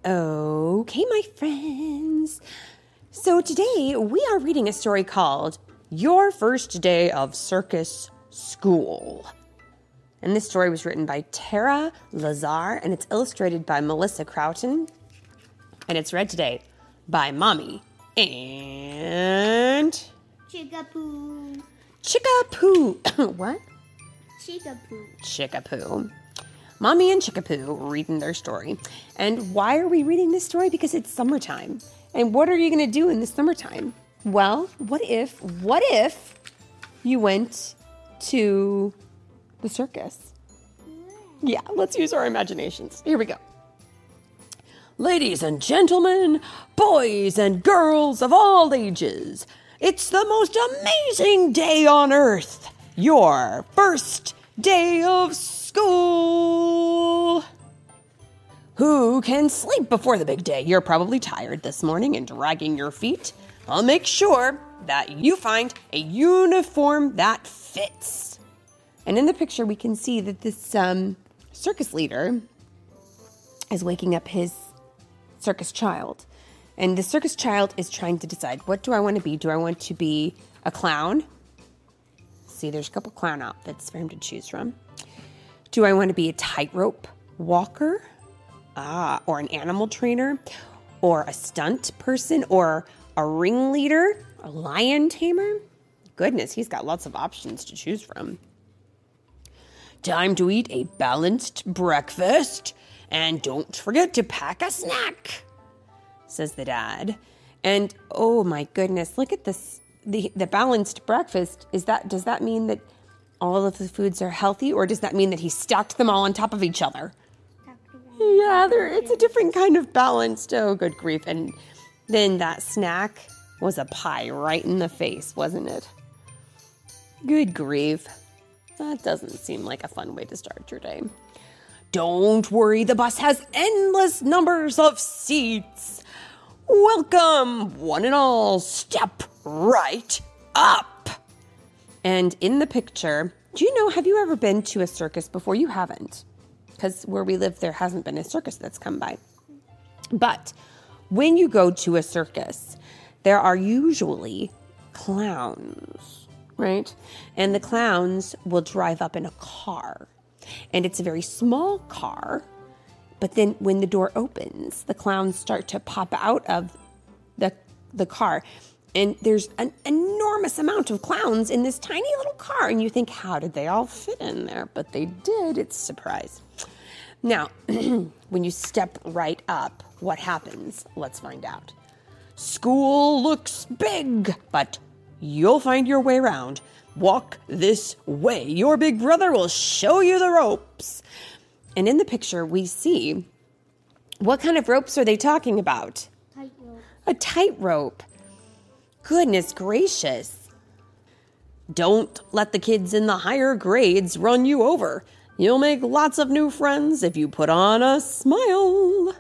Okay, my friends. So today we are reading a story called Your First Day of Circus School. And this story was written by Tara Lazar, and it's illustrated by Melissa Croughton. And it's read today by Mommy and... Chickapoo. Chickapoo. What? Chickapoo. Chickapoo. Mommy and Chickapoo reading their story. And why are we reading this story? Because it's summertime. And what are you going to do in the summertime? Well, what if you went to the circus? Yeah, let's use our imaginations. Here we go. Ladies and gentlemen, boys and girls of all ages, it's the most amazing day on earth. Your first day of school. Who can sleep before the big day? You're probably tired this morning and dragging your feet. I'll make sure that you find a uniform that fits. And in the picture, we can see that this circus leader is waking up his circus child. And the circus child is trying to decide, what do I want to be? Do I want to be a clown? See, there's a couple clown outfits for him to choose from. Do I want to be a tightrope walker? Or an animal trainer? Or a stunt person? Or a ringleader? A lion tamer? Goodness, he's got lots of options to choose from. Time to eat a balanced breakfast. And don't forget to pack a snack, says the dad. And oh my goodness, look at this. The balanced breakfast, does that mean that all of the foods are healthy, or does that mean that he stacked them all on top of each other? Yeah, it's a different kind of balanced. Oh, good grief. And then that snack was a pie right in the face, wasn't it? Good grief. That doesn't seem like a fun way to start your day. Don't worry, the bus has endless numbers of seats. Welcome, one and all. Step right up. And in the picture, have you ever been to a circus before? You haven't, because where we live, there hasn't been a circus that's come by. But when you go to a circus, there are usually clowns, right? And the clowns will drive up in a car. And it's a very small car. But then when the door opens, the clowns start to pop out of the car. And there's an enormous amount of clowns in this tiny little car. And you think, how did they all fit in there? But they did. It's a surprise. Now, when you step right up, what happens? Let's find out. School looks big, but you'll find your way around. Walk this way. Your big brother will show you the ropes. And in the picture, we see, what kind of ropes are they talking about? Tightrope. A tightrope. Goodness gracious. Don't let the kids in the higher grades run you over. You'll make lots of new friends if you put on a smile.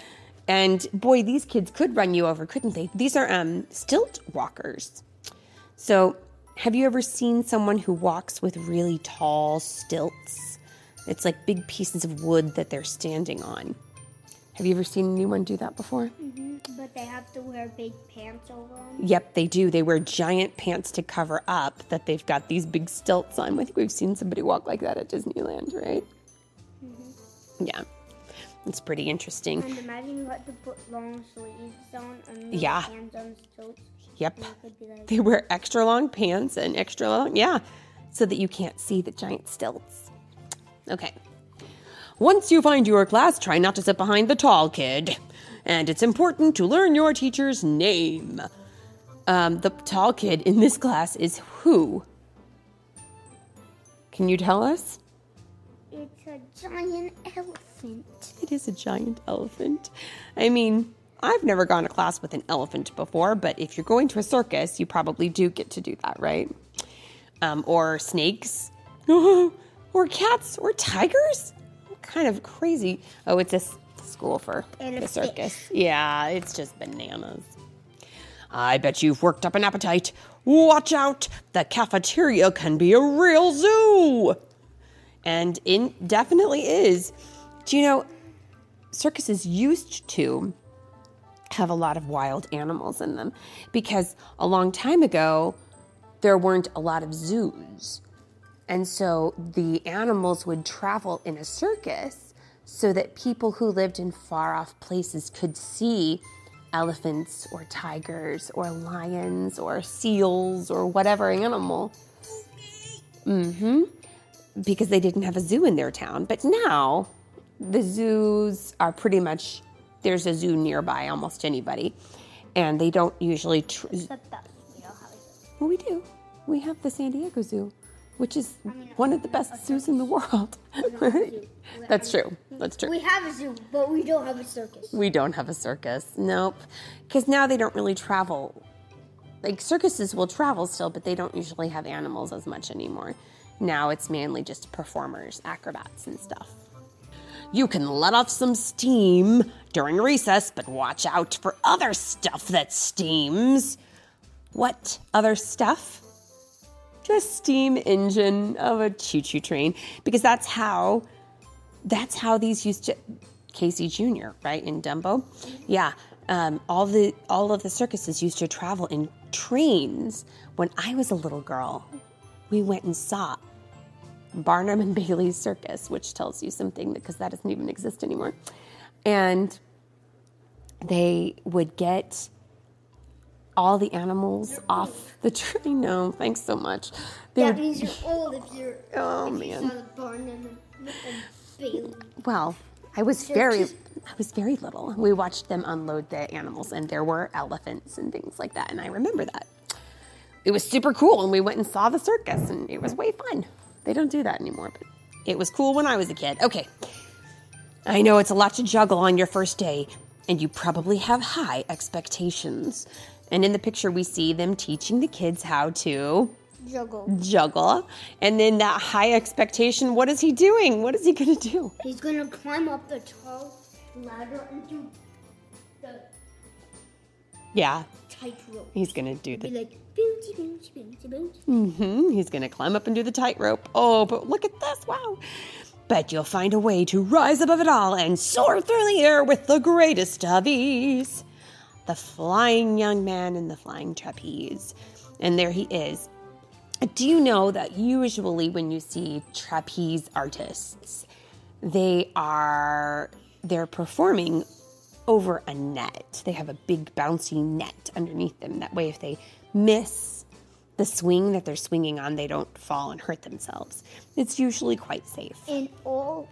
And boy, these kids could run you over, couldn't they? These are stilt walkers. So have you ever seen someone who walks with really tall stilts? It's like big pieces of wood that they're standing on. Have you ever seen anyone do that before? Mm-hmm. But they have to wear big pants over them. Yep, they do. They wear giant pants to cover up that they've got these big stilts on. I think we've seen somebody walk like that at Disneyland, right? Mm-hmm. Yeah, it's pretty interesting. And imagine you had to put long sleeves on and hands on stilts. Yep. They wear extra long pants and extra long, so that you can't see the giant stilts. Okay. Once you find your class, try not to sit behind the tall kid. And it's important to learn your teacher's name. The tall kid in this class is who? Can you tell us? It's a giant elephant. It is a giant elephant. I mean, I've never gone to class with an elephant before, but if you're going to a circus, you probably do get to do that, right? Or snakes, or cats, or tigers. What kind of crazy? Oh, it's a school for the circus. Yeah, it's just bananas. I bet you've worked up an appetite. Watch out, the cafeteria can be a real zoo. And it definitely is. Do you know, circuses used to have a lot of wild animals in them because a long time ago, there weren't a lot of zoos. And so the animals would travel in a circus so that people who lived in far-off places could see elephants or tigers or lions or seals or whatever animal. Because they didn't have a zoo in their town. But now the zoos are pretty much, there's a zoo nearby almost anybody. And they don't usually... Except that we don't have a zoo. Well, we do. We have the San Diego Zoo, which is one of the best zoos in the world. That's true. That's true. We have a zoo, but we don't have a circus. We don't have a circus. Nope. Because now they don't really travel. Like, circuses will travel still, but they don't usually have animals as much anymore. Now it's mainly just performers, acrobats, and stuff. You can let off some steam during recess, but watch out for other stuff that steams. What other stuff? The steam engine of a choo-choo train, because that's how these used to. Casey Jr., right, in Dumbo? Yeah, all of the circuses used to travel in trains. When I was a little girl, we went and saw Barnum and Bailey's Circus, which tells you something because that doesn't even exist anymore. And they would get all the animals off the train. No, thanks so much. That means you're old if you're. Oh, if man. You saw the Barnum and Bailey. Well, I was very little. We watched them unload the animals, and there were elephants and things like that, and I remember that. It was super cool, and we went and saw the circus, and it was way fun. They don't do that anymore, but it was cool when I was a kid. Okay, I know it's a lot to juggle on your first day, and you probably have high expectations. And in the picture, we see them teaching the kids how to juggle. And then that high expectation, what is he doing? What is he going to do? He's going to climb up the tall ladder and do the tightrope. He's going to do Be like, bouncy, bouncy, bouncy, bouncy. He's going to climb up and do the tightrope. Oh, but look at this. Wow. Bet you'll find a way to rise above it all and soar through the air with the greatest of ease. The flying young man in the flying trapeze. And there he is. Do you know that usually when you see trapeze artists, they're performing over a net. They have a big bouncy net underneath them. That way if they miss the swing that they're swinging on, they don't fall and hurt themselves. It's usually quite safe. In old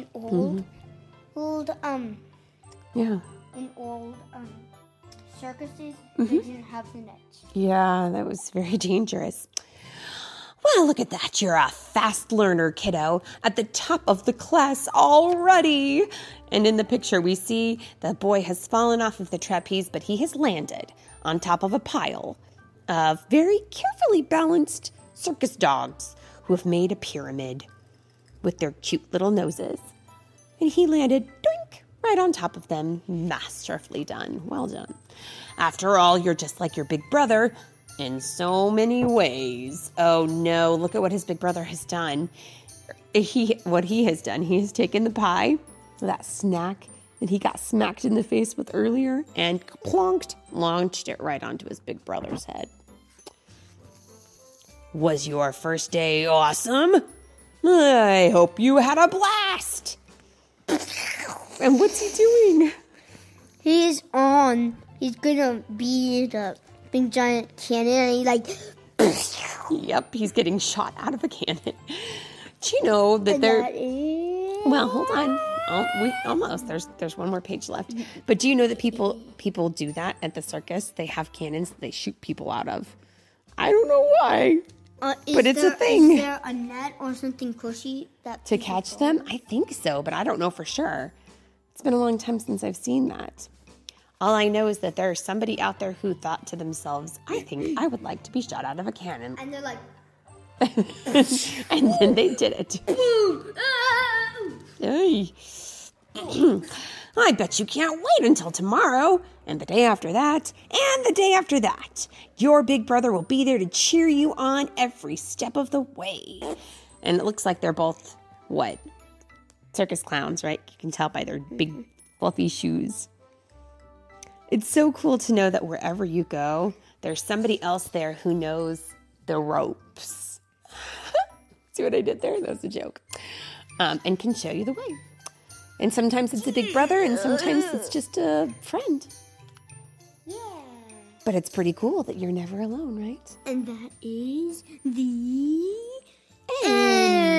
circuses, they didn't have the nets. Yeah, that was very dangerous. Well, look at that. You're a fast learner, kiddo, at the top of the class already. And in the picture, we see the boy has fallen off of the trapeze, but he has landed on top of a pile of very carefully balanced circus dogs who have made a pyramid with their cute little noses. And he landed, doink, right on top of them. Masterfully done. Well done. After all, you're just like your big brother in so many ways. Oh no, look at what his big brother has done. What he has done, he has taken the pie, that snack that he got smacked in the face with earlier, and plonked, launched it right onto his big brother's head. Was your first day awesome? I hope you had a blast. And what's he doing? He's gonna be the big giant cannon, and he's like... Yep, he's getting shot out of a cannon. Do you know that Well, hold on. Oh, almost. There's one more page left. But do you know that people do that at the circus? They have cannons that they shoot people out of. I don't know why. But it's a thing. Is there a net or something cushy to catch them? I think so, but I don't know for sure. It's been a long time since I've seen that. All I know is that there's somebody out there who thought to themselves, I think I would like to be shot out of a cannon. And they're like... And then they did it. Hey. I bet you can't wait until tomorrow, and the day after that, and the day after that. Your big brother will be there to cheer you on every step of the way. And it looks like they're both, circus clowns, right? You can tell by their big fluffy shoes. It's so cool to know that wherever you go, there's somebody else there who knows the ropes. See what I did there? That was a joke. And can show you the way. And sometimes it's a big brother, and sometimes it's just a friend. Yeah. But it's pretty cool that you're never alone, right? And that is the end.